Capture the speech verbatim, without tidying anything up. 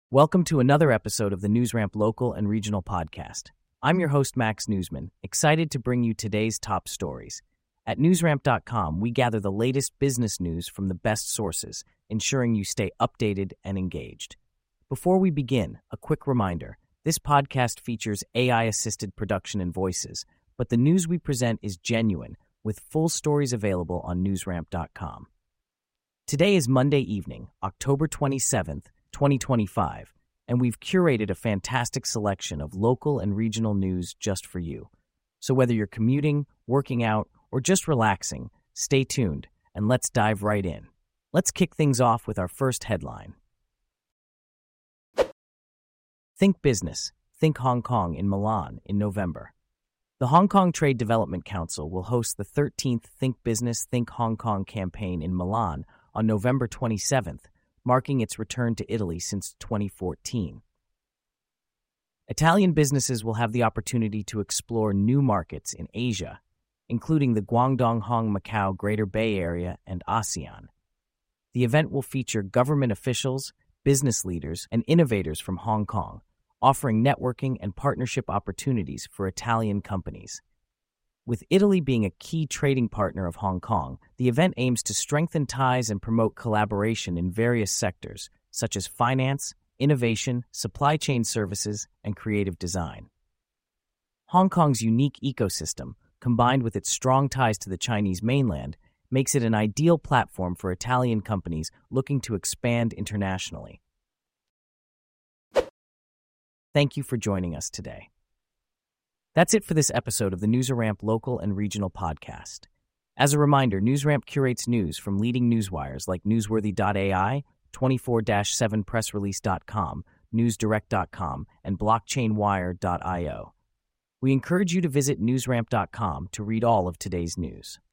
Welcome to another episode of the NewsRamp Local and Regional Podcast. I'm your host, Max Newsman, excited to bring you today's top stories. At newsramp dot com, we gather the latest business news from the best sources, ensuring you stay updated and engaged. Before we begin, a quick reminder. This podcast features A I-assisted production and voices, but the news we present is genuine, with full stories available on newsramp dot com. Today is Monday evening, October twenty-seventh, twenty twenty-five, and we've curated a fantastic selection of local and regional news just for you. So whether you're commuting, working out, or just relaxing, stay tuned, and let's dive right in. Let's kick things off with our first headline. Think Business, Think Hong Kong in Milan in November. The Hong Kong Trade Development Council will host the thirteenth Think Business, Think Hong Kong campaign in Milan on November twenty-seventh, marking its return to Italy since twenty fourteen. Italian businesses will have the opportunity to explore new markets in Asia, including the Guangdong-Hong-Macau Greater Bay Area and ASEAN. The event will feature government officials, business leaders, and innovators from Hong Kong, offering networking and partnership opportunities for Italian companies. With Italy being a key trading partner of Hong Kong, the event aims to strengthen ties and promote collaboration in various sectors, such as finance, innovation, supply chain services, and creative design. Hong Kong's unique ecosystem, combined with its strong ties to the Chinese mainland, makes it an ideal platform for Italian companies looking to expand internationally. Thank you for joining us today. That's it for this episode of the NewsRamp Local and Regional Podcast. As a reminder, NewsRamp curates news from leading newswires like newsworthy dot A I, twenty-four seven press release dot com, news direct dot com, and blockchain wire dot io. We encourage you to visit newsramp dot com to read all of today's news.